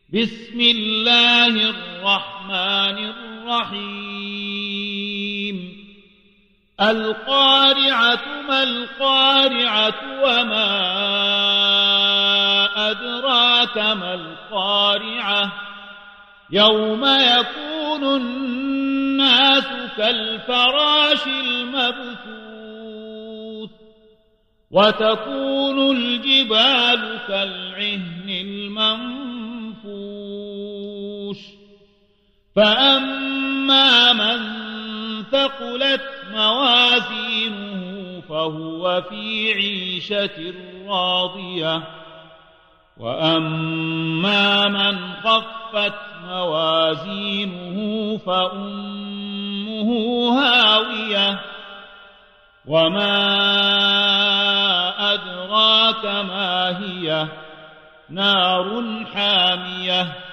بسم الله الرحمن الرحيم القارعة ما القارعة وما أدراك ما القارعة يوم يكون الناس كالفراش المبثوث وتكون الجبال كالعهن المنفوش فأما من ثقلت موازينه فهو في عيشة راضية وأما من خفت موازينه فأمه هاوية وما أدراك ما هي نار حامية